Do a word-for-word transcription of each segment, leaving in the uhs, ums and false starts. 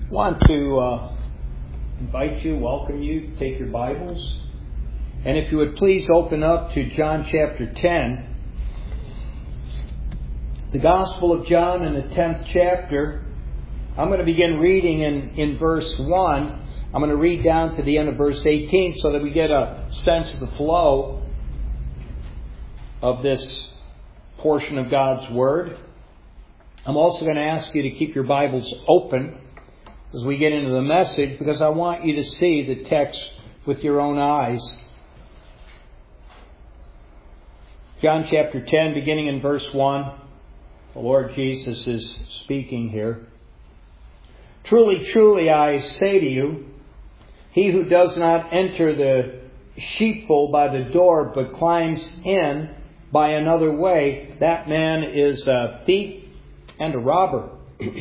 want to uh, invite you, welcome you, take your Bibles. And if you would please open up to John chapter ten. The Gospel of John in the tenth chapter. I'm going to begin reading in, in verse one. I'm going to read down to the end of verse eighteen so that we get a sense of the flow of this portion of God's Word. I'm also going to ask you to keep your Bibles open as we get into the message, because I want you to see the text with your own eyes. John chapter ten, beginning in verse one. The Lord Jesus is speaking here. Truly, truly, I say to you, he who does not enter the sheepfold by the door, but climbs in by another way, that man is a thief and a robber.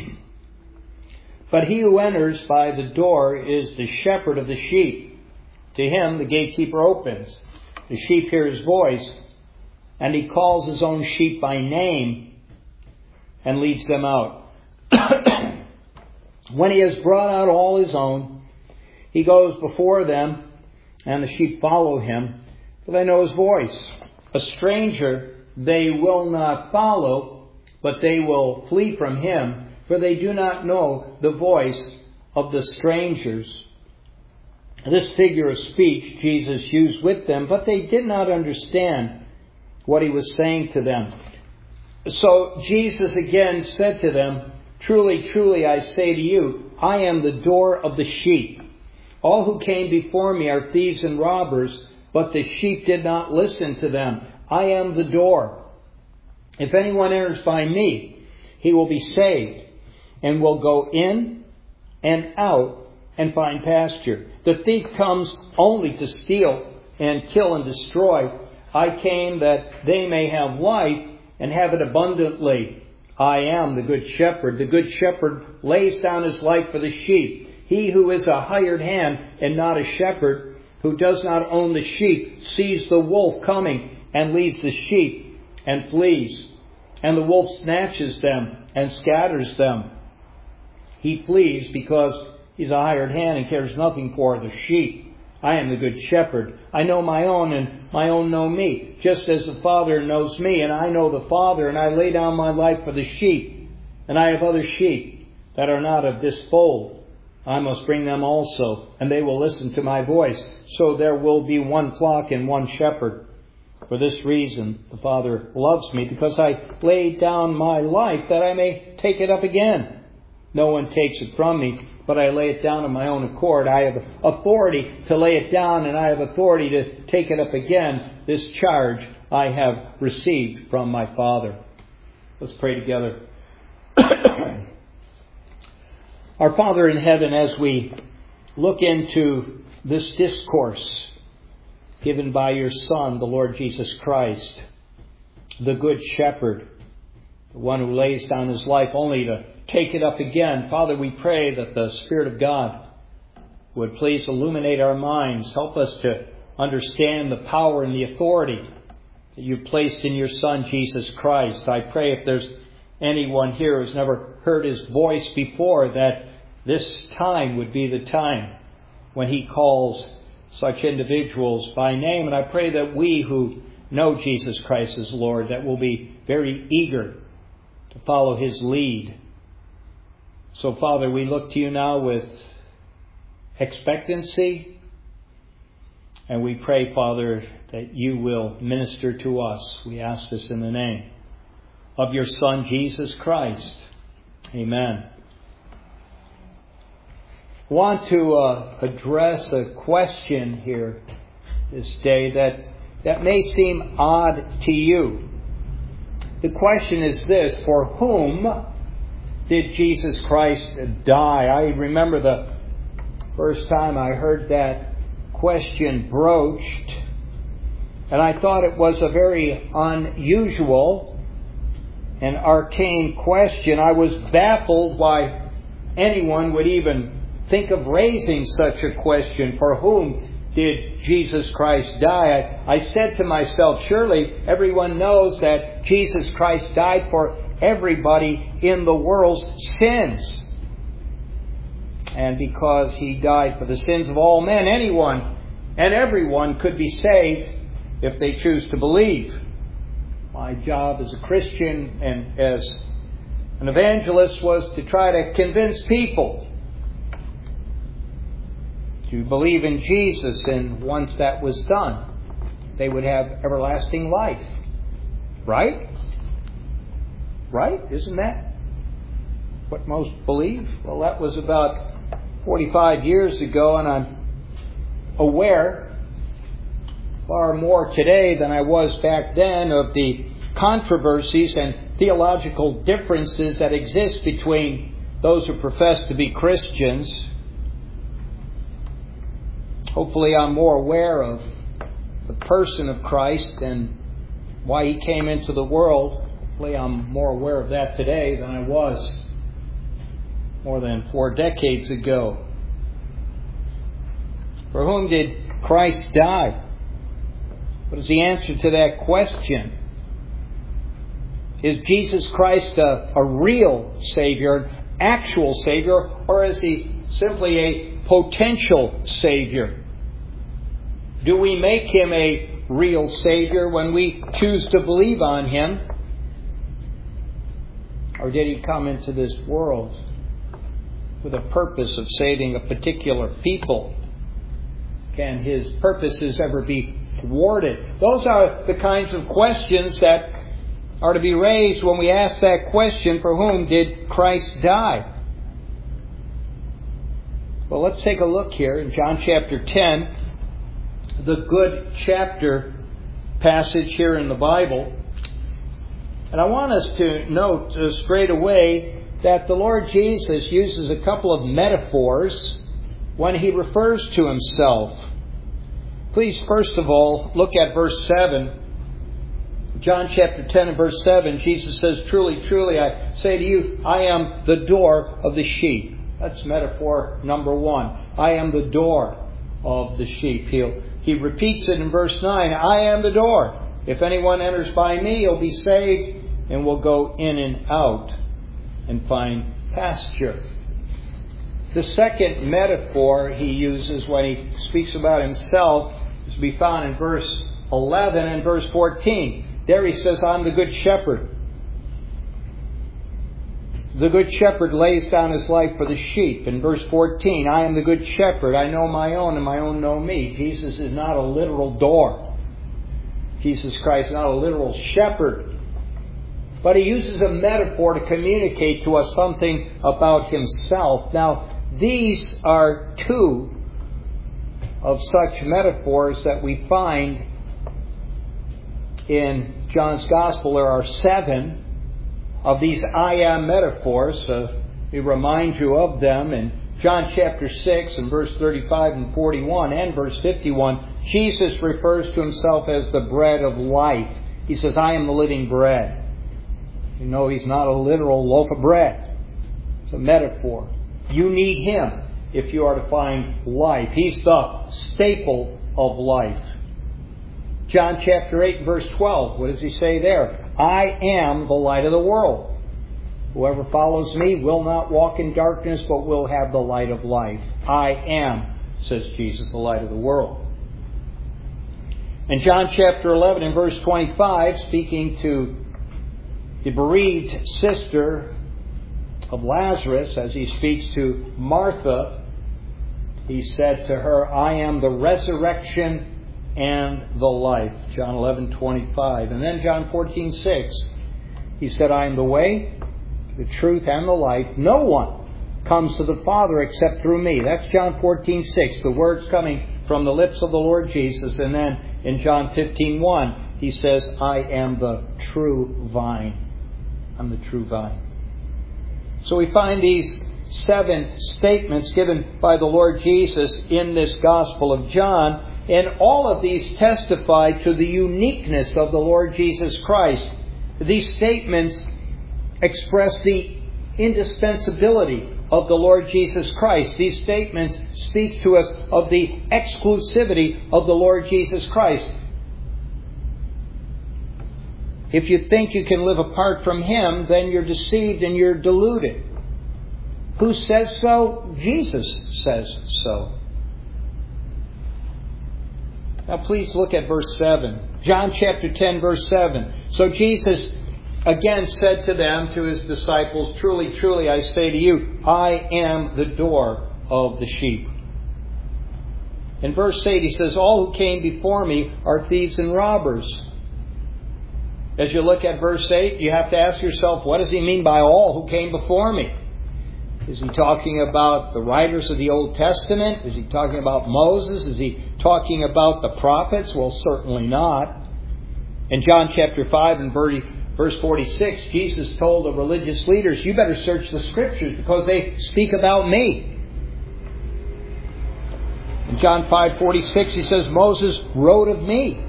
But he who enters by the door is the shepherd of the sheep. To him the gatekeeper opens. The sheep hear his voice, and he calls his own sheep by name and leads them out. When he has brought out all his own, he goes before them, and the sheep follow him, for they know his voice. A stranger they will not follow, but they will flee from him, for they do not know the voice of the strangers. This figure of speech Jesus used with them, but they did not understand what he was saying to them. So Jesus again said to them, Truly, truly, I say to you, I am the door of the sheep. All who came before me are thieves and robbers, but the sheep did not listen to them. I am the door. If anyone enters by me, he will be saved, and will go in and out and find pasture. The thief comes only to steal and kill and destroy. I came that they may have life and have it abundantly. I am the good shepherd. The good shepherd lays down his life for the sheep. He who is a hired hand and not a shepherd, who does not own the sheep, sees the wolf coming and leaves the sheep and flees. And the wolf snatches them and scatters them. He flees because he's a hired hand and cares nothing for the sheep. I am the good shepherd. I know my own, and my own know me, just as the Father knows me, and I know the Father, and I lay down my life for the sheep. And I have other sheep that are not of this fold. I must bring them also, and they will listen to my voice. So there will be one flock and one shepherd. For this reason the Father loves me, because I laid down my life that I may take it up again. No one takes it from me, but I lay it down of my own accord. I have authority to lay it down, and I have authority to take it up again. This charge I have received from my Father. Let's pray together. Our Father in heaven, as we look into this discourse given by your Son, the Lord Jesus Christ, the Good Shepherd, the one who lays down his life only to take it up again. Father, we pray that the Spirit of God would please illuminate our minds. Help us to understand the power and the authority that you've placed in your Son, Jesus Christ. I pray if there's anyone here who's never heard his voice before, that this time would be the time when he calls such individuals by name. And I pray that we who know Jesus Christ as Lord, that will be very eager to follow his lead. So, Father, we look to you now with expectancy, and we pray, Father, that you will minister to us. We ask this in the name of your Son, Jesus Christ. Amen. I want to uh, address a question here this day that, that may seem odd to you. The question is this: for whom did Jesus Christ die? I remember the first time I heard that question broached, and I thought it was a very unusual and arcane question. I was baffled why anyone would even think of raising such a question. For whom did Jesus Christ die? I, I said to myself, surely everyone knows that Jesus Christ died for everybody in the world's sins. And because He died for the sins of all men, anyone and everyone could be saved if they choose to believe. My job as a Christian and as an evangelist was to try to convince people to believe in Jesus, and once that was done, they would have everlasting life. Right? Right? Isn't that what most believe? Well, that was about forty-five years ago, and I'm aware far more today than I was back then of the controversies and theological differences that exist between those who profess to be Christians. Hopefully I'm more aware of the person of Christ and why He came into the world. Hopefully I'm more aware of that today than I was more than four decades ago. For whom did Christ die? What is the answer to that question? Is Jesus Christ a, a real Savior, an actual Savior, or is He simply a potential Savior? Do we make Him a real Savior when we choose to believe on Him? Or did He come into this world with a purpose of saving a particular people? Can His purposes ever be thwarted? Those are the kinds of questions that are to be raised when we ask that question, for whom did Christ die? Well, let's take a look here in John chapter ten, the good chapter passage here in the Bible. And I want us to note uh, straight away that the Lord Jesus uses a couple of metaphors when He refers to Himself. Please, first of all, look at verse seven. John chapter ten and verse seven, Jesus says, "Truly, truly, I say to you, I am the door of the sheep." That's metaphor number one. I am the door of the sheep. He'll, he repeats it in verse nine. I am the door. If anyone enters by me, he'll be saved and will go in and out and find pasture. The second metaphor he uses when he speaks about himself is to be found in verse eleven and verse fourteen. There he says, I'm the good shepherd. The good shepherd lays down his life for the sheep. In verse fourteen, I am the good shepherd. I know my own and my own know me. Jesus is not a literal door. Jesus Christ is not a literal shepherd. But he uses a metaphor to communicate to us something about himself. Now, these are two of such metaphors that we find in John's Gospel. There are seven of these I am metaphors. Uh, we remind you of them in John chapter six and verse thirty-five and forty-one and verse fifty-one. Jesus refers to himself as the bread of life. He says, I am the living bread. You know, he's not a literal loaf of bread. It's a metaphor. You need him if you are to find life. He's the staple of life. John chapter eight, verse twelve. What does he say there? I am the light of the world. Whoever follows me will not walk in darkness, but will have the light of life. I am, says Jesus, the light of the world. In John chapter eleven and verse twenty-five, speaking to the bereaved sister of Lazarus, as he speaks to Martha, he said to her, I am the resurrection and the life. John eleven twenty-five. And then John fourteen six. He said, I am the way, the truth, and the life. No one comes to the Father except through me. That's John fourteen six. The words coming from the lips of the Lord Jesus. And then in John fifteen one, he says, I am the true vine. I'm the true vine. So we find these seven statements given by the Lord Jesus in this Gospel of John. And all of these testify to the uniqueness of the Lord Jesus Christ. These statements express the indispensability of the Lord Jesus Christ. These statements speak to us of the exclusivity of the Lord Jesus Christ. If you think you can live apart from Him, then you're deceived and you're deluded. Who says so? Jesus says so. Now please look at verse seven. John chapter ten, verse seven. So Jesus again said to them, to his disciples, "Truly, truly, I say to you, I am the door of the sheep." In verse eight, he says, "All who came before me are thieves and robbers." As you look at verse eight, you have to ask yourself, what does he mean by all who came before me? Is he talking about the writers of the Old Testament? Is he talking about Moses? Is he talking about the prophets? Well, certainly not. In John chapter five and verse forty-six, Jesus told the religious leaders, "You better search the Scriptures because they speak about me." In John five forty-six, he says, "Moses wrote of me."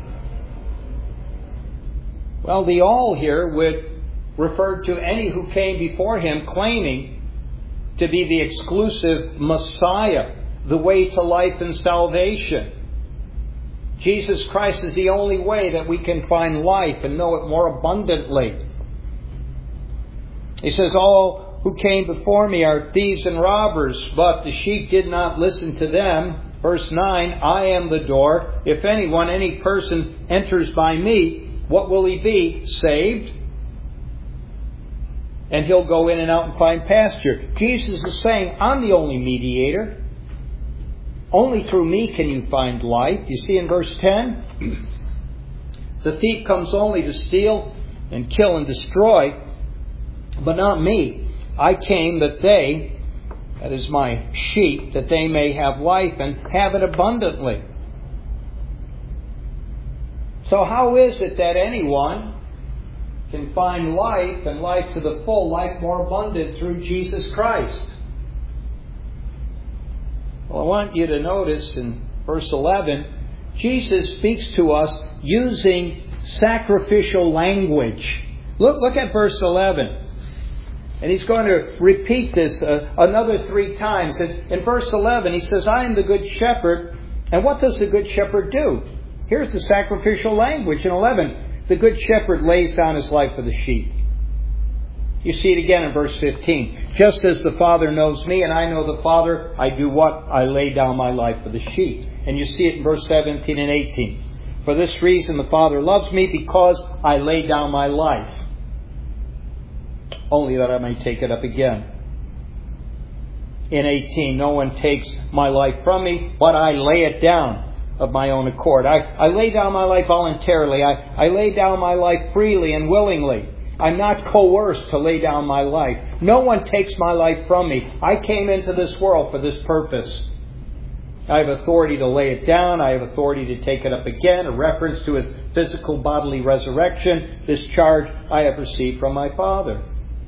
Well, the all here would refer to any who came before him claiming to be the exclusive Messiah, the way to life and salvation. Jesus Christ is the only way that we can find life and know it more abundantly. He says, "All who came before me are thieves and robbers, but the sheep did not listen to them." Verse nine, "I am the door. If anyone, any person enters by me, what will he be? Saved. And he'll go in and out and find pasture." Jesus is saying, I'm the only mediator. Only through me can you find life. You see in verse ten, "The thief comes only to steal and kill and destroy, but not me. I came that they," that is my sheep, "that they may have life and have it abundantly." So how is it that anyone can find life and life to the full, life more abundant through Jesus Christ? Well, I want you to notice in verse eleven, Jesus speaks to us using sacrificial language. Look, look at verse eleven. And he's going to repeat this uh, another three times. In, in verse eleven, he says, "I am the good shepherd." And what does the good shepherd do? Here's the sacrificial language in eleven. The good shepherd lays down his life for the sheep. You see it again in verse fifteen. "Just as the Father knows me and I know the Father, I do what? I lay down my life for the sheep." And you see it in verse seventeen and eighteen. "For this reason the Father loves me, because I lay down my life, only that I may take it up again." In eighteen, "No one takes my life from me, but I lay it down of my own accord." I, I lay down my life voluntarily. I, I lay down my life freely and willingly. I'm not coerced to lay down my life. No one takes my life from me. I came into this world for this purpose. I have authority to lay it down. I have authority to take it up again. A reference to his physical bodily resurrection. This charge I have received from my Father.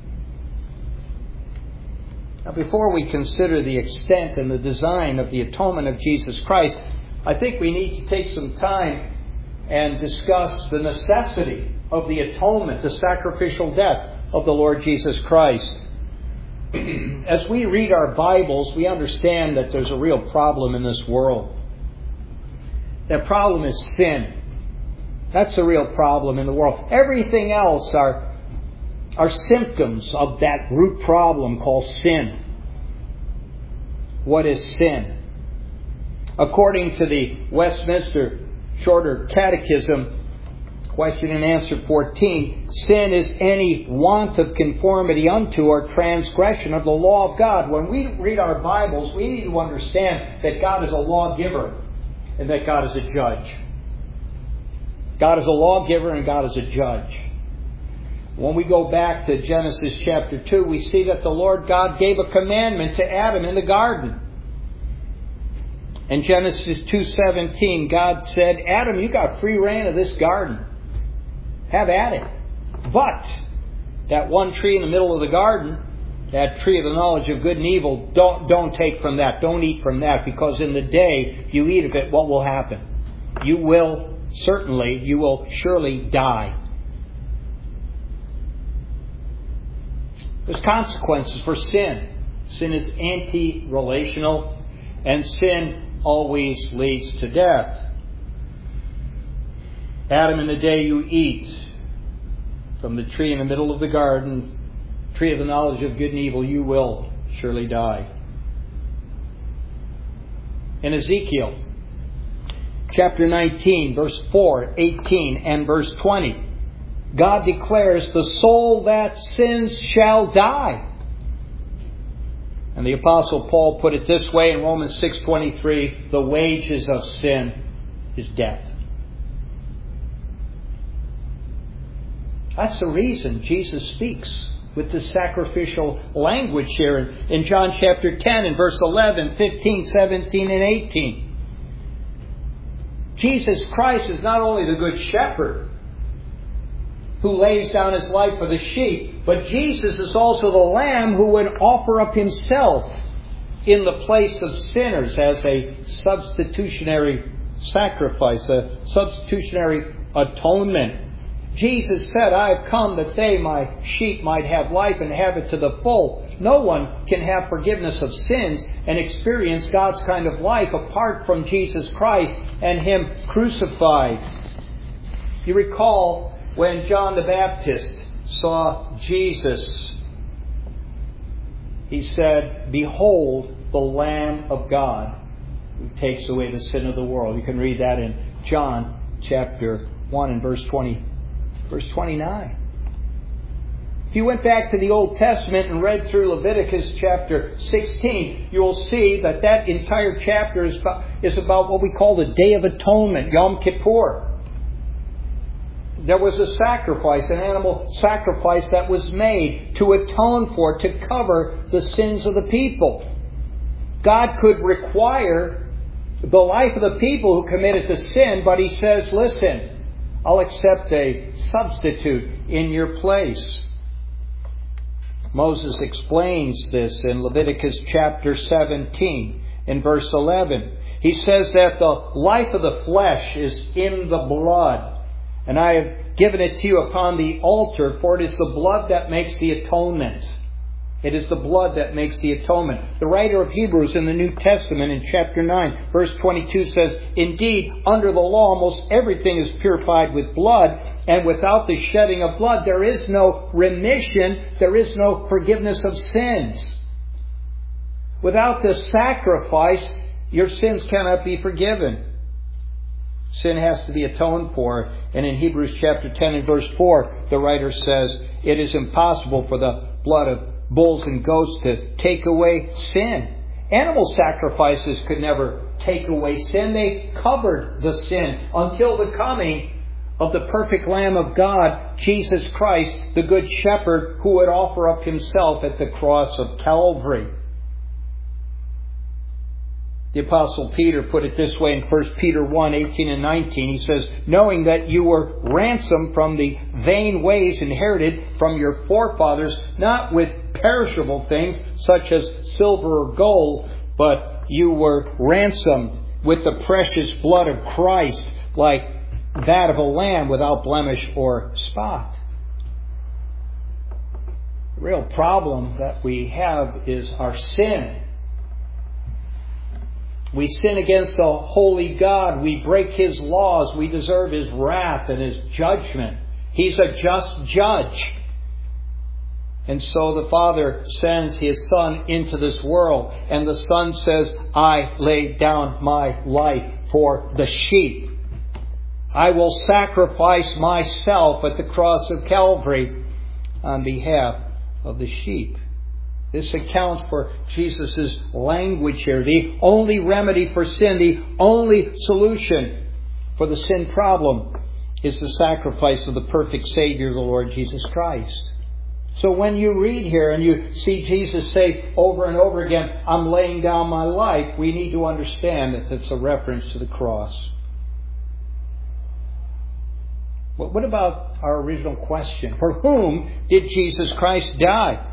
Now, before we consider the extent and the design of the atonement of Jesus Christ, I think we need to take some time and discuss the necessity of the atonement, the sacrificial death of the Lord Jesus Christ. As we read our Bibles, we understand that there's a real problem in this world. That problem is sin. That's a real problem in the world. Everything else are, are symptoms of that root problem called sin. What is sin? According to the Westminster Shorter Catechism, question and answer fourteen, sin is any want of conformity unto or transgression of the law of God. When we read our Bibles, we need to understand that God is a lawgiver and that God is a judge. God is a lawgiver and God is a judge. When we go back to Genesis chapter two, we see that the Lord God gave a commandment to Adam in the garden. In Genesis two seventeen, God said, "Adam, you got free reign of this garden. Have at it. But that one tree in the middle of the garden, that tree of the knowledge of good and evil, don't, don't take from that. Don't eat from that, because in the day you eat of it, what will happen? You will, certainly, you will surely die." There's consequences for sin. Sin is anti-relational, and sin always leads to death. Adam, in the day you eat from the tree in the middle of the garden, tree of the knowledge of good and evil, you will surely die. In Ezekiel chapter nineteen, verse four, eighteen, and verse twenty, God declares, the soul that sins shall die. And the Apostle Paul put it this way in Romans six twenty-three, the wages of sin is death. That's the reason Jesus speaks with this sacrificial language here in John chapter ten and verse eleven, fifteen, seventeen, and eighteen. Jesus Christ is not only the good shepherd who lays down his life for the sheep, but Jesus is also the Lamb who would offer up himself in the place of sinners as a substitutionary sacrifice, a substitutionary atonement. Jesus said, I have come that they, my sheep, might have life and have it to the full. No one can have forgiveness of sins and experience God's kind of life apart from Jesus Christ and Him crucified. You recall when John the Baptist saw Jesus, he said, behold the Lamb of God who takes away the sin of the world. You can read that in John chapter one and verse twenty. Verse twenty-nine. If you went back to the Old Testament and read through Leviticus chapter sixteen, you will see that that entire chapter is about, is about what we call the Day of Atonement, Yom Kippur. There was a sacrifice, an animal sacrifice that was made to atone for, to cover the sins of the people. God could require the life of the people who committed the sin, but He says, listen, I'll accept a substitute in your place. Moses explains this in Leviticus chapter seventeen, in verse eleven. He says that the life of the flesh is in the blood, and I have given it to you upon the altar, for it is the blood that makes the atonement. It is the blood that makes the atonement. The writer of Hebrews in the New Testament in chapter nine, verse twenty-two says, indeed, under the law, almost everything is purified with blood, and without the shedding of blood, there is no remission, there is no forgiveness of sins. Without the sacrifice, your sins cannot be forgiven. Sin has to be atoned for. And in Hebrews chapter ten and verse four, the writer says, it is impossible for the blood of bulls and goats to take away sin. Animal sacrifices could never take away sin. They covered the sin until the coming of the perfect Lamb of God, Jesus Christ, the Good Shepherd, who would offer up Himself at the cross of Calvary. The Apostle Peter put it this way in First Peter one, eighteen and nineteen. He says, knowing that you were ransomed from the vain ways inherited from your forefathers, not with perishable things such as silver or gold, but you were ransomed with the precious blood of Christ, like that of a lamb without blemish or spot. The real problem that we have is our sin. We sin against the holy God. We break His laws. We deserve His wrath and His judgment. He's a just judge. And so the Father sends His Son into this world. And the Son says, I lay down my life for the sheep. I will sacrifice myself at the cross of Calvary on behalf of the sheep. This accounts for Jesus' language here. The only remedy for sin, the only solution for the sin problem is the sacrifice of the perfect Savior, the Lord Jesus Christ. So when you read here and you see Jesus say over and over again, I'm laying down my life, we need to understand that it's a reference to the cross. But what about our original question? For whom did Jesus Christ die?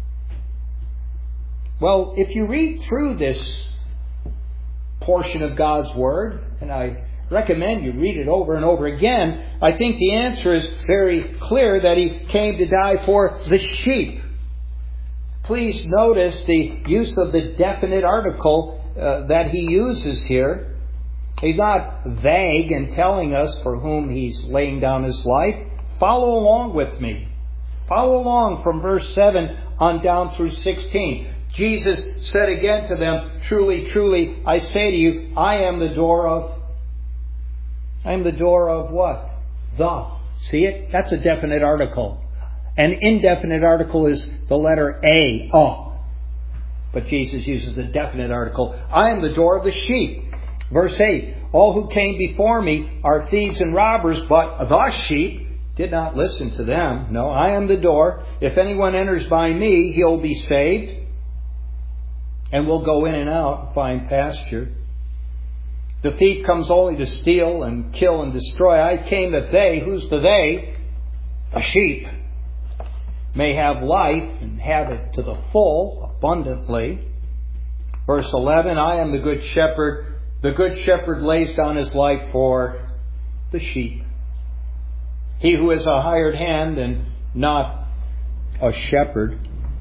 Well, if you read through this portion of God's Word, and I recommend you read it over and over again, I think the answer is very clear that He came to die for the sheep. Please notice the use of the definite article uh, that He uses here. He's not vague in telling us for whom He's laying down His life. Follow along with me. Follow along from verse seven on down through sixteen. Jesus said again to them, truly, truly, I say to you, I am the door of, I am the door of what? The. See it? That's a definite article. An indefinite article is the letter A, oh. But Jesus uses a definite article. I am the door of the sheep. Verse eight, all who came before me are thieves and robbers, but the sheep did not listen to them. No, I am the door. If anyone enters by me, he'll be saved and will go in and out and find pasture. The thief comes only to steal and kill and destroy. I came that they, who's the they? The sheep, may have life and have it to the full, abundantly. Verse eleven, I am the good shepherd. The good shepherd lays down his life for the sheep. He who is a hired hand and not a shepherd,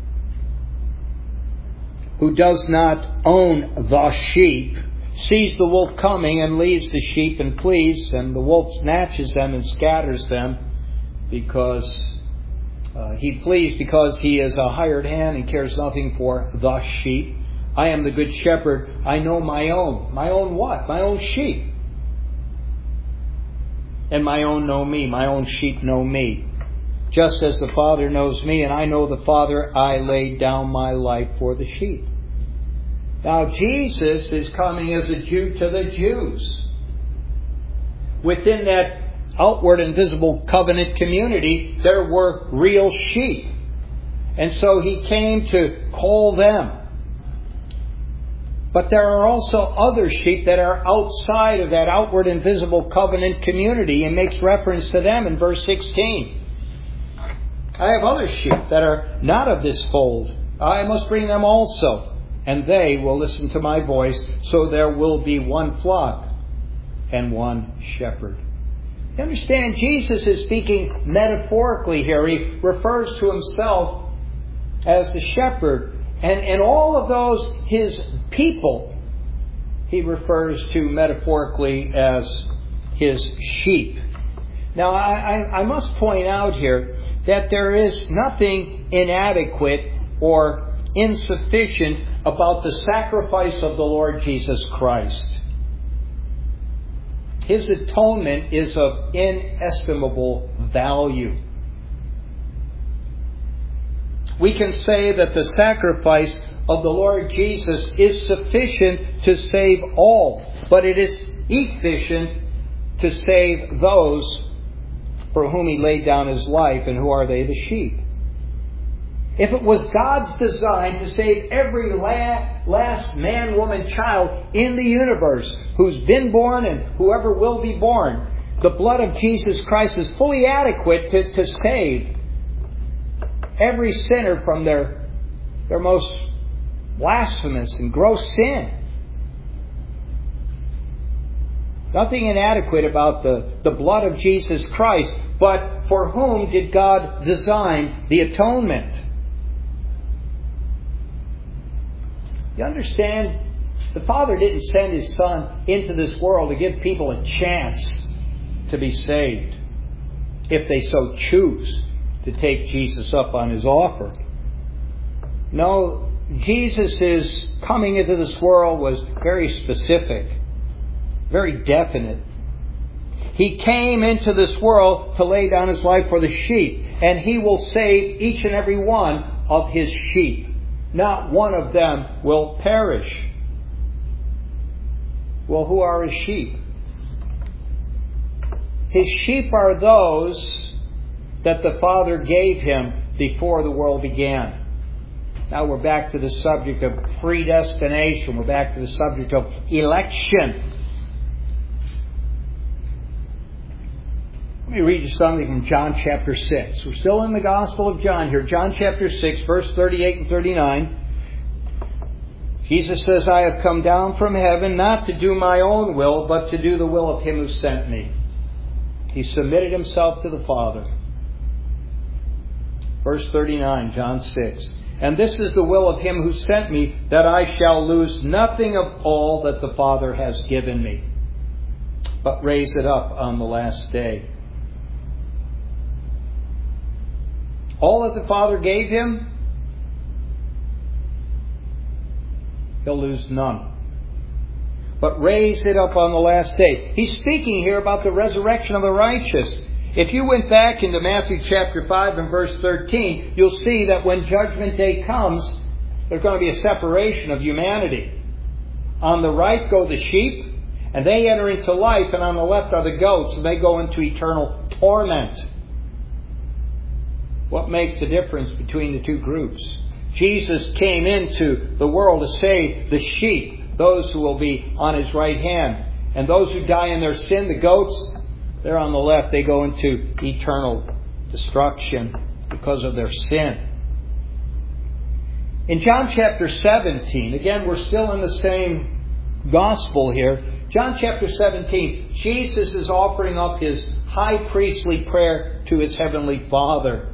who does not own the sheep, sees the wolf coming and leaves the sheep and flees, and the wolf snatches them and scatters them because uh, he flees because he is a hired hand and cares nothing for the sheep. I am the good shepherd. I know my own. My own what? My own sheep. And my own know me. My own sheep know me. Just as the Father knows me and I know the Father, I lay down my life for the sheep. Now Jesus is coming as a Jew to the Jews. Within that outward and visible covenant community, there were real sheep. And so he came to call them. But there are also other sheep that are outside of that outward and visible covenant community, and makes reference to them in verse sixteen. I have other sheep that are not of this fold. I must bring them also, and they will listen to my voice, so there will be one flock and one shepherd. You understand, Jesus is speaking metaphorically here. He refers to himself as the shepherd. And, and all of those, his people, he refers to metaphorically as his sheep. Now, I, I, I must point out here that there is nothing inadequate or insufficient about the sacrifice of the Lord Jesus Christ. His atonement is of inestimable value. We can say that the sacrifice of the Lord Jesus is sufficient to save all, but it is efficient to save those for whom he laid down his life, and who are they? The sheep. If it was God's design to save every last man, woman, child in the universe who's been born and whoever will be born, the blood of Jesus Christ is fully adequate to, to save every sinner from their, their most blasphemous and gross sin. Nothing inadequate about the, the blood of Jesus Christ. But for whom did God design the atonement? You understand? The Father didn't send His Son into this world to give people a chance to be saved, if they so choose to take Jesus up on His offer. No, Jesus' coming into this world was very specific, very definite. He came into this world to lay down His life for the sheep, and He will save each and every one of His sheep. Not one of them will perish. Well, who are His sheep? His sheep are those that the Father gave Him before the world began. Now we're back to the subject of predestination. We're back to the subject of election. Let me read you something from John chapter six. We're still in the Gospel of John here. John chapter six, verse thirty-eight and thirty-nine. Jesus says, I have come down from heaven not to do my own will, but to do the will of Him who sent me. He submitted Himself to the Father. Verse thirty-nine, John six. And this is the will of Him who sent me, that I shall lose nothing of all that the Father has given me, but raise it up on the last day. All that the Father gave Him, He'll lose none. But raise it up on the last day. He's speaking here about the resurrection of the righteous. If you went back into Matthew chapter five and verse thirteen, you'll see that when Judgment Day comes, there's going to be a separation of humanity. On the right go the sheep, and they enter into life, and on the left are the goats, and they go into eternal torment. What makes the difference between the two groups? Jesus came into the world to save the sheep, those who will be on His right hand. And those who die in their sin, the goats, they're on the left. They go into eternal destruction because of their sin. In John chapter seventeen, again, we're still in the same gospel here. John chapter seventeen, Jesus is offering up His high priestly prayer to His heavenly Father.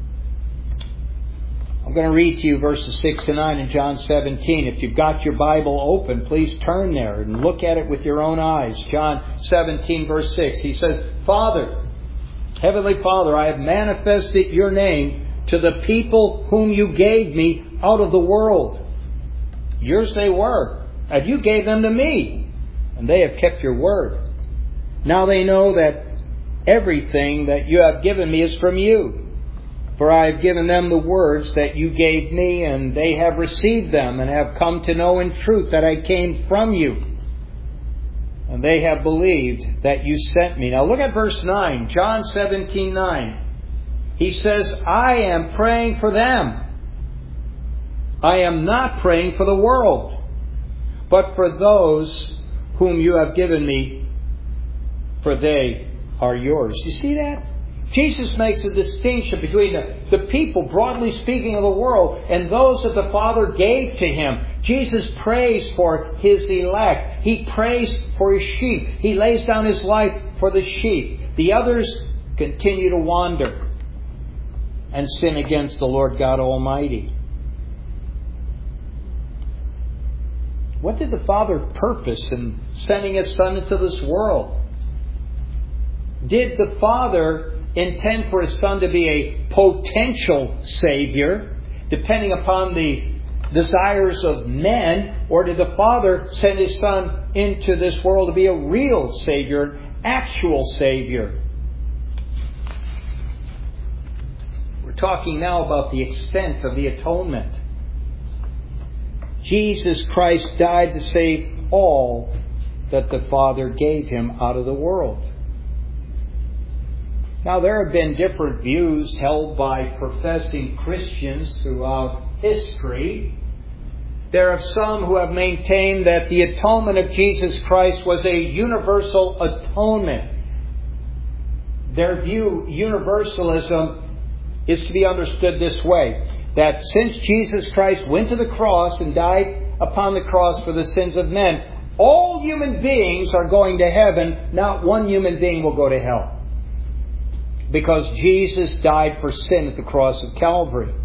I'm going to read to you verses six to nine in John seventeen. If you've got your Bible open, please turn there and look at it with your own eyes. John seventeen verse six. He says, Father, Heavenly Father, I have manifested your name to the people whom you gave me out of the world. Yours they were, and you gave them to me, and they have kept your word. Now they know that everything that you have given me is from you. For I have given them the words that you gave me, and they have received them, and have come to know in truth that I came from you. And they have believed that you sent me. Now look at verse nine, John seventeen nine. He says, I am praying for them. I am not praying for the world, but for those whom you have given me, for they are yours. You see that? Jesus makes a distinction between the, the people, broadly speaking, of the world and those that the Father gave to Him. Jesus prays for His elect. He prays for His sheep. He lays down His life for the sheep. The others continue to wander and sin against the Lord God Almighty. What did the Father purpose in sending His Son into this world? Did the Father intend for His Son to be a potential Savior, depending upon the desires of men, or did the Father send His Son into this world to be a real Savior, an actual Savior? We're talking now about the extent of the atonement. Jesus Christ died to save all that the Father gave Him out of the world. Now, there have been different views held by professing Christians throughout history. There are some who have maintained that the atonement of Jesus Christ was a universal atonement. Their view, universalism, is to be understood this way: that since Jesus Christ went to the cross and died upon the cross for the sins of men, all human beings are going to heaven. Not one human being will go to hell, because Jesus died for sin at the cross of Calvary.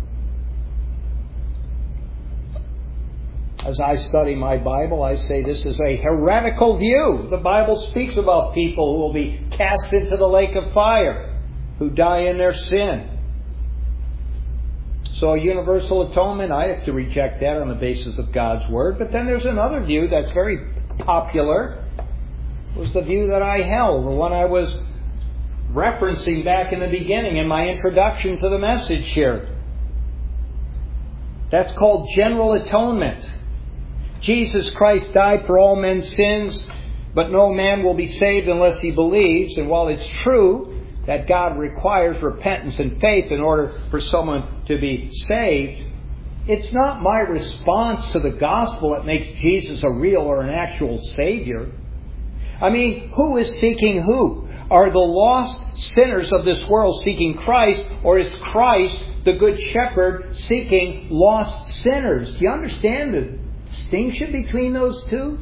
As I study my Bible, I say this is a heretical view. The Bible speaks about people who will be cast into the lake of fire, who die in their sin. So a universal atonement, I have to reject that on the basis of God's Word. But then there's another view that's very popular. It was the view that I held, the one I was referencing back in the beginning in my introduction to the message here. That's called general atonement. Jesus Christ died for all men's sins, but no man will be saved unless he believes. And while it's true that God requires repentance and faith in order for someone to be saved, it's not my response to the gospel that makes Jesus a real or an actual Savior. I mean, who is seeking who? Are the lost sinners of this world seeking Christ, or is Christ, the Good Shepherd, seeking lost sinners? Do you understand the distinction between those two?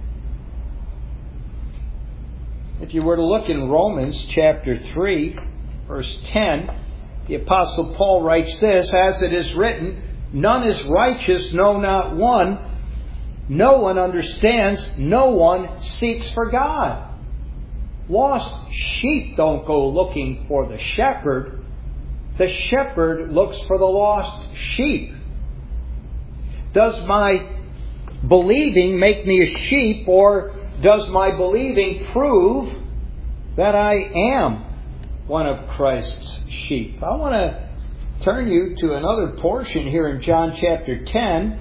If you were to look in Romans chapter three, verse ten, the Apostle Paul writes this: as it is written, none is righteous, no, not one. No one understands, no one seeks for God. Lost sheep don't go looking for the shepherd. The shepherd looks for the lost sheep. Does my believing make me a sheep, or does my believing prove that I am one of Christ's sheep? I want to turn you to another portion here in John chapter ten.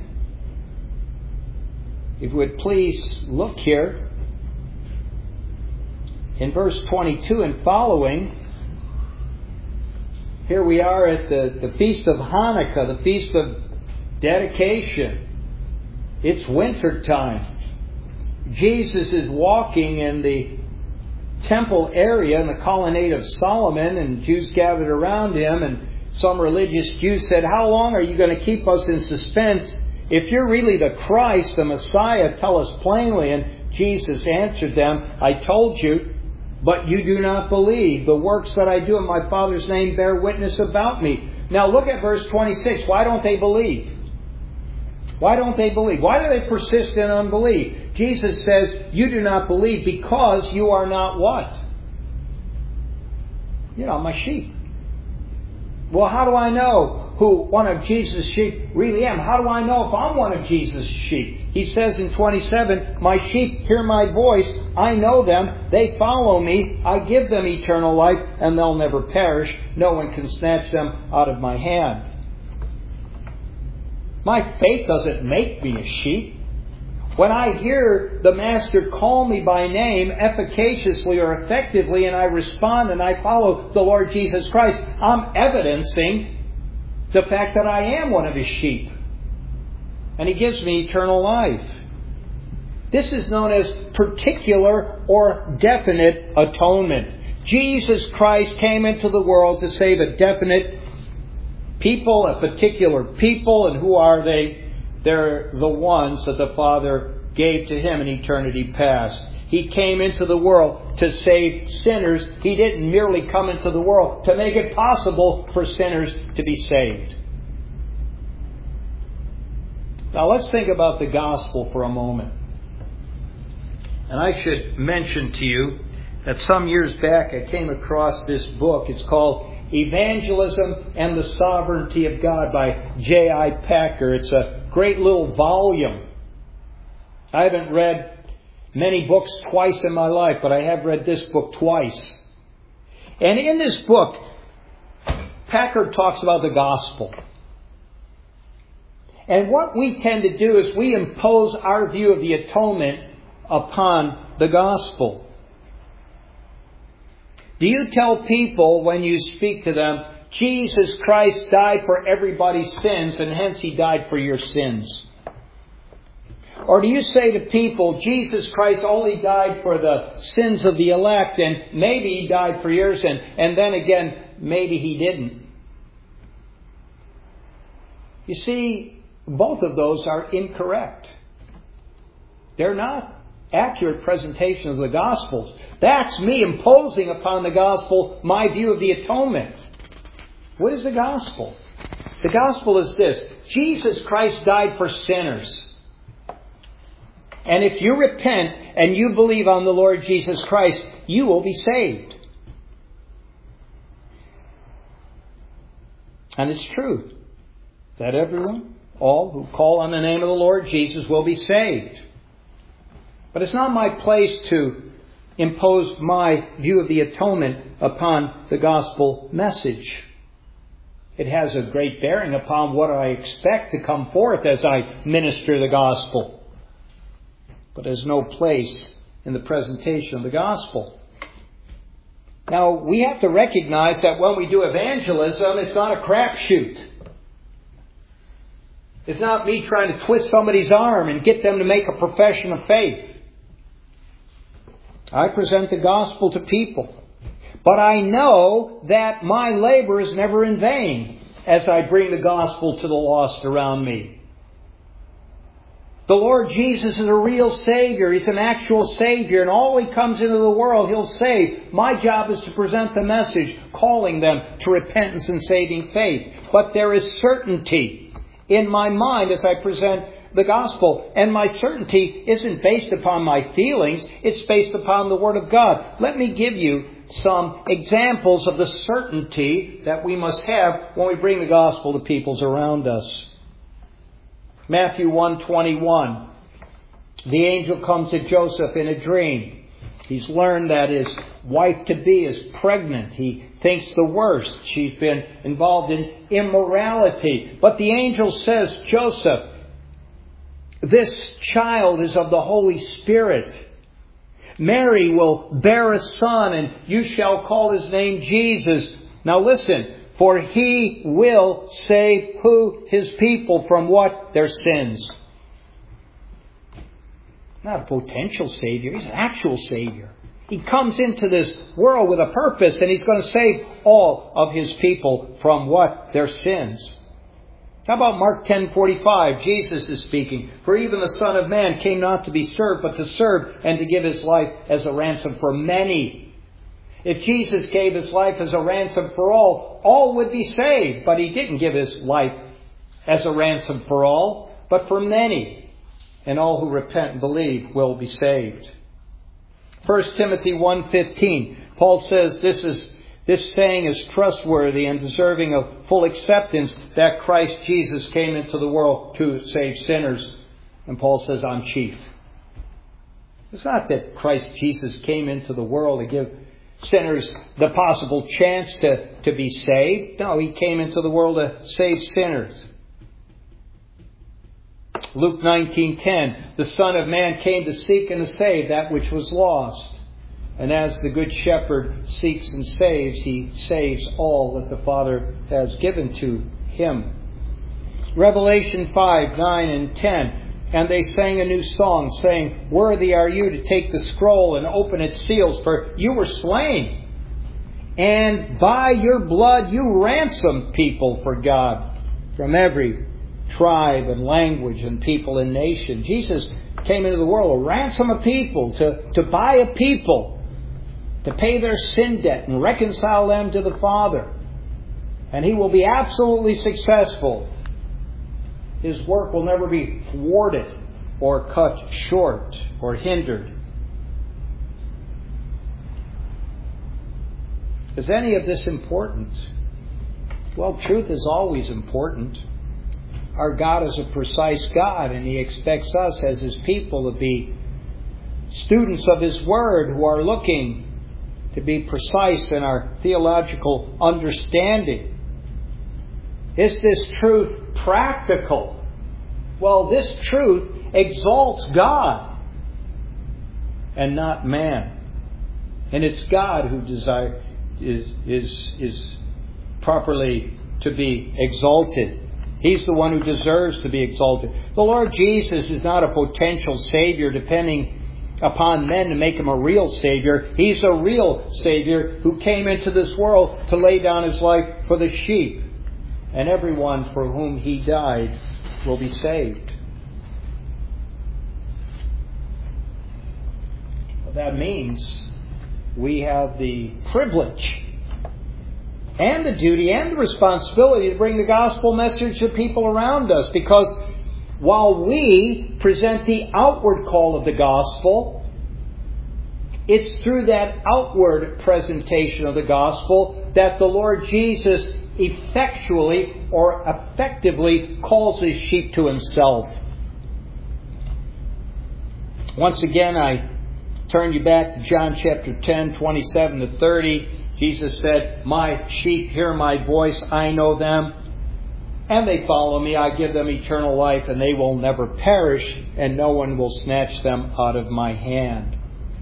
If you would please look here in verse twenty-two and following. Here we are at the, the Feast of Hanukkah, the Feast of Dedication. It's winter time. Jesus is walking in the temple area in the colonnade of Solomon, and Jews gathered around him, and some religious Jews said, "How long are you going to keep us in suspense? If you're really the Christ, the Messiah, tell us plainly." And Jesus answered them, "I told you, but you do not believe. The works that I do in my Father's name bear witness about me." Now look at verse twenty-six. Why don't they believe? Why don't they believe? Why do they persist in unbelief? Jesus says, you do not believe because you are not what? You're not my sheep. Well, how do I know who one of Jesus' sheep really am? How do I know if I'm one of Jesus' sheep? He says in twenty-seven, "My sheep hear my voice. I know them. They follow me. I give them eternal life, and they'll never perish. No one can snatch them out of my hand." My faith doesn't make me a sheep. When I hear the Master call me by name efficaciously or effectively, and I respond and I follow the Lord Jesus Christ, I'm evidencing the fact that I am one of His sheep. And He gives me eternal life. This is known as particular or definite atonement. Jesus Christ came into the world to save a definite people, a particular people. And who are they? They're the ones that the Father gave to Him in eternity past. He came into the world to save sinners. He didn't merely come into the world to make it possible for sinners to be saved. Now let's think about the gospel for a moment. And I should mention to you that some years back I came across this book. It's called Evangelism and the Sovereignty of God by J I Packer. It's a great little volume. I haven't read many books twice in my life, but I have read this book twice. And in this book, Packer talks about the gospel. And what we tend to do is we impose our view of the atonement upon the gospel. Do you tell people when you speak to them, Jesus Christ died for everybody's sins and hence He died for your sins? Or do you say to people, Jesus Christ only died for the sins of the elect and maybe He died for yours and, and then again, maybe He didn't? You see, both of those are incorrect. They're not accurate presentation of the Gospels. That's me imposing upon the Gospel my view of the atonement. What is the Gospel? The Gospel is this: Jesus Christ died for sinners. And if you repent and you believe on the Lord Jesus Christ, you will be saved. And it's true that everyone, all who call on the name of the Lord Jesus, will be saved. But it's not my place to impose my view of the atonement upon the gospel message. It has a great bearing upon what I expect to come forth as I minister the gospel. But there's no place in the presentation of the gospel. Now, we have to recognize that when we do evangelism, it's not a crapshoot. It's not me trying to twist somebody's arm and get them to make a profession of faith. I present the gospel to people. But I know that my labor is never in vain as I bring the gospel to the lost around me. The Lord Jesus is a real Savior. He's an actual Savior. And all He comes into the world, He'll save. My job is to present the message, calling them to repentance and saving faith. But there is certainty in my mind as I present the gospel. And my certainty isn't based upon my feelings. It's based upon the Word of God. Let me give you some examples of the certainty that we must have when we bring the gospel to peoples around us. Matthew one twenty-one. The angel comes to Joseph in a dream. He's learned that his wife-to-be is pregnant. He thinks the worst. She's been involved in immorality. But the angel says, Joseph, this child is of the Holy Spirit. Mary will bear a son, and you shall call his name Jesus. Now listen, for he will save who? His people from what? Their sins. Not a potential Savior. He's an actual Savior. He comes into this world with a purpose, and He's going to save all of His people from what? Their sins. How about Mark ten forty-five? Jesus is speaking. For even the Son of Man came not to be served, but to serve and to give His life as a ransom for many. If Jesus gave His life as a ransom for all, all would be saved. But He didn't give His life as a ransom for all, but for many. And all who repent and believe will be saved. First Timothy one fifteen. Paul says this is This saying is trustworthy and deserving of full acceptance, that Christ Jesus came into the world to save sinners. And Paul says, I'm chief. It's not that Christ Jesus came into the world to give sinners the possible chance to, to be saved. No, He came into the world to save sinners. Luke nineteen ten, the Son of Man came to seek and to save that which was lost. And as the Good Shepherd seeks and saves, He saves all that the Father has given to Him. Revelation five, nine and ten. And they sang a new song, saying, Worthy are you to take the scroll and open its seals, for you were slain. And by your blood you ransomed people for God from every tribe and language and people and nation. Jesus came into the world to ransom a people, to, to buy a people, to pay their sin debt and reconcile them to the Father. And He will be absolutely successful. His work will never be thwarted or cut short or hindered. Is any of this important? Well, truth is always important. Our God is a precise God, and He expects us as His people to be students of His Word who are looking to be precise in our theological understanding. Is this truth practical? Well, this truth exalts God and not man. And it's God who desire, is, is, is properly to be exalted. He's the one who deserves to be exalted. The Lord Jesus is not a potential Savior depending upon men to make Him a real Savior. He's a real Savior who came into this world to lay down His life for the sheep. And everyone for whom He died will be saved. Well, that means we have the privilege and the duty and the responsibility to bring the gospel message to people around us. Because while we present the outward call of the gospel, it's through that outward presentation of the gospel that the Lord Jesus effectually or effectively calls His sheep to Himself. Once again, I turn you back to John chapter ten, twenty-seven to thirty. Jesus said, My sheep hear my voice, I know them, and they follow me. I give them eternal life, and they will never perish, and no one will snatch them out of my hand.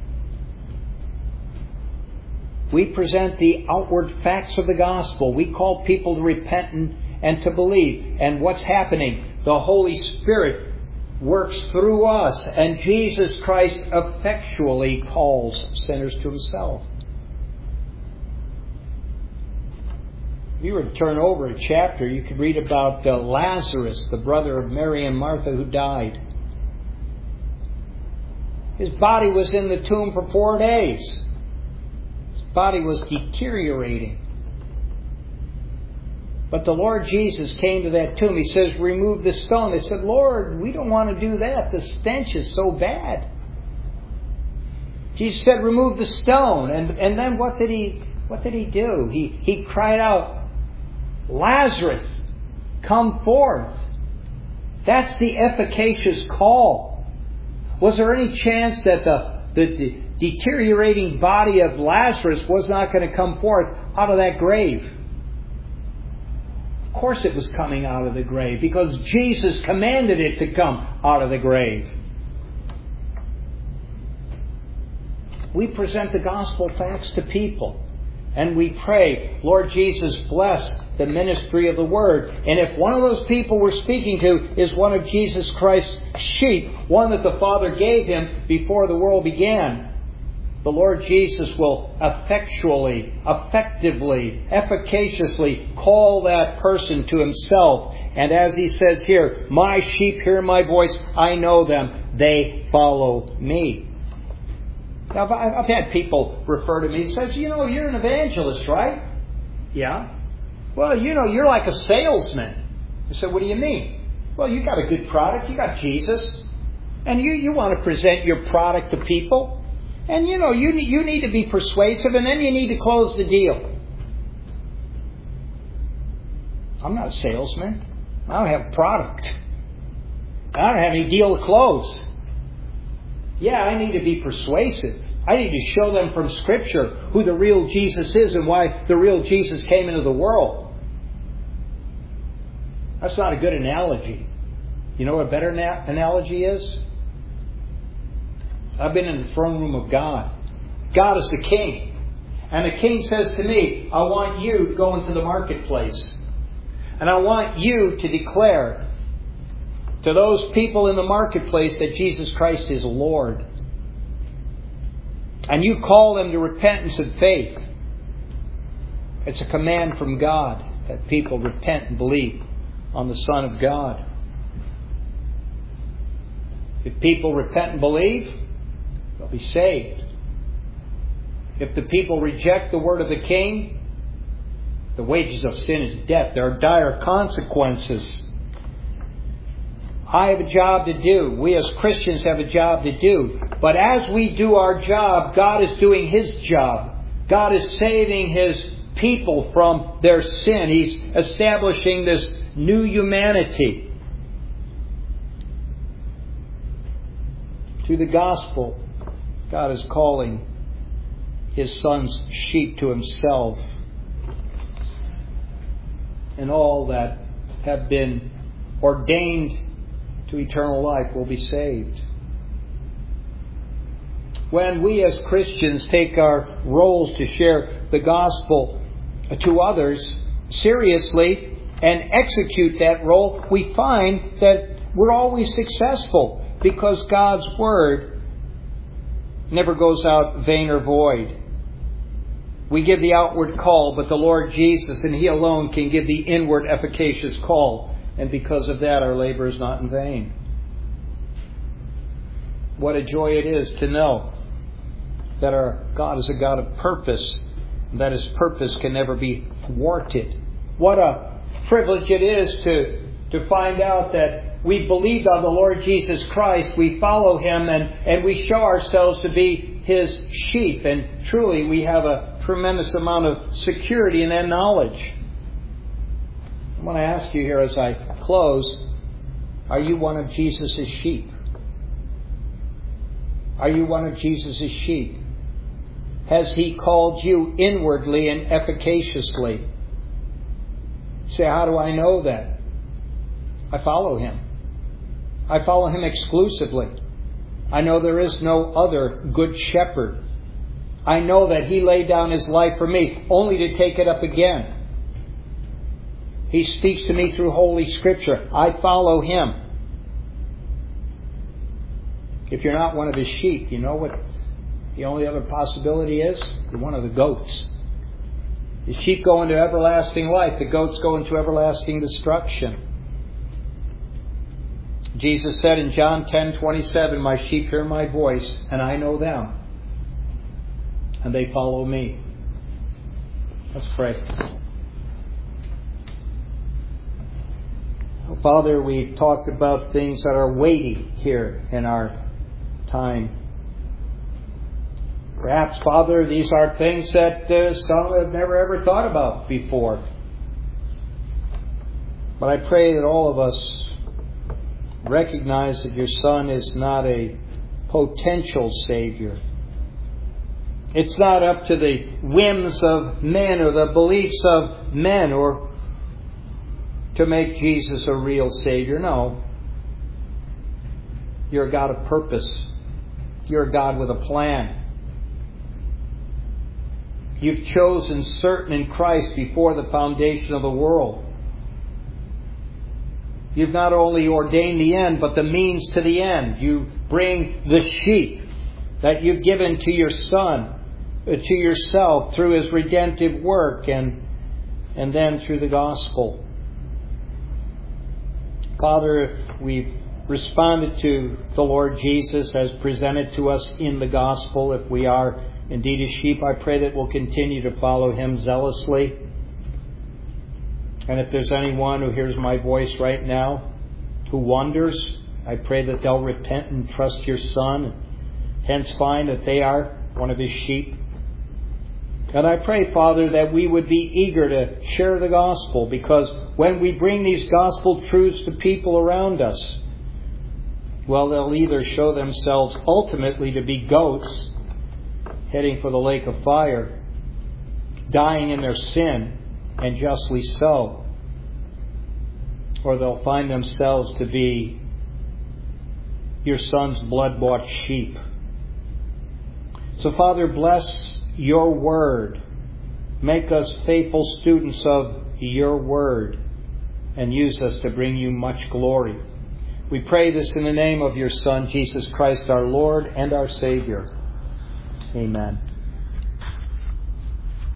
We present the outward facts of the gospel. We call people to repent and to believe. And what's happening? The Holy Spirit works through us, and Jesus Christ effectually calls sinners to Himself. If you were to turn over a chapter, you could read about uh, Lazarus, the brother of Mary and Martha, who died. His body was in the tomb for four days. Body was deteriorating. But the Lord Jesus came to that tomb. He says, remove the stone. They said, Lord, we don't want to do that. The stench is so bad. Jesus said, remove the stone. And, and then what did he what did he do? He, he cried out, Lazarus, come forth. That's the efficacious call. Was there any chance that the, the de- deteriorating body of Lazarus was not going to come forth out of that grave? Of course it was coming out of the grave, because Jesus commanded it to come out of the grave. We present the gospel facts to people. And we pray, Lord Jesus, bless the ministry of the Word. And if one of those people we're speaking to is one of Jesus Christ's sheep, one that the Father gave Him before the world began, the Lord Jesus will effectually, effectively, efficaciously call that person to Himself. And as He says here, my sheep hear my voice, I know them, they follow me. Now, I've had people refer to me and say, you know, you're an evangelist, right? Yeah. Well, you know, you're like a salesman. I said, what do you mean? Well, you got a good product. You got Jesus. And you, you want to present your product to people. And, you know, you, you need to be persuasive, and then you need to close the deal. I'm not a salesman. I don't have product. I don't have any deal to close. Yeah, I need to be persuasive. I need to show them from Scripture who the real Jesus is and why the real Jesus came into the world. That's not a good analogy. You know what a better na- analogy is? I've been in the throne room of God. God is the King. And the King says to me, I want you to go into the marketplace. And I want you to declare to those people in the marketplace that Jesus Christ is Lord. And you call them to repentance and faith. It's a command from God that people repent and believe on the Son of God. If people repent and believe, they'll be saved. If the people reject the word of the King, the wages of sin is death. There are dire consequences. I have a job to do. We as Christians have a job to do. But as we do our job, God is doing His job. God is saving His people from their sin. He's establishing this new humanity. Through the gospel, God is calling His Son's sheep to Himself. And all that have been ordained to eternal life will be saved. When we as Christians take our roles to share the gospel to others seriously and execute that role, we find that we're always successful because God's Word never goes out vain or void. We give the outward call, but the Lord Jesus and He alone can give the inward efficacious call. And because of that, our labor is not in vain. What a joy it is to know that our God is a God of purpose, that His purpose can never be thwarted. What a privilege it is to, to find out that we believed on the Lord Jesus Christ, we follow Him, and, and we show ourselves to be His sheep. And truly, we have a tremendous amount of security in that knowledge. I want to ask you here as I close, are you one of Jesus' sheep? Are you one of Jesus' sheep? Has He called you inwardly and efficaciously? Say, how do I know that? I follow Him. I follow Him exclusively. I know there is no other good shepherd. I know that He laid down His life for me, only to take it up again. He speaks to me through Holy Scripture. I follow Him. If you're not one of His sheep, you know what the only other possibility is? You're one of the goats. The sheep go into everlasting life. The goats go into everlasting destruction. Jesus said in John ten twenty-seven, my sheep hear my voice, and I know them, and they follow me. Let's pray. Father, we've talked about things that are weighty here in our time. Perhaps, Father, these are things that uh, some have never ever thought about before. But I pray that all of us recognize that your Son is not a potential Savior. It's not up to the whims of men or the beliefs of men or to make Jesus a real Savior. No. You're a God of purpose. You're a God with a plan. You've chosen certain in Christ before the foundation of the world. You've not only ordained the end, but the means to the end. You bring the sheep that you've given to your Son, to yourself through His redemptive work and, and then through the gospel. Father, if we've responded to the Lord Jesus as presented to us in the gospel, if we are indeed His sheep, I pray that we'll continue to follow Him zealously. And if there's anyone who hears my voice right now who wonders, I pray that they'll repent and trust your Son, and hence find that they are one of His sheep. And I pray, Father, that we would be eager to share the gospel, because when we bring these gospel truths to people around us, well, they'll either show themselves ultimately to be goats heading for the lake of fire, dying in their sin, and justly so, or they'll find themselves to be your Son's blood-bought sheep. So, Father, bless your word. Make us faithful students of your word and use us to bring you much glory. We pray this in the name of your Son, Jesus Christ, our Lord and our Savior. Amen.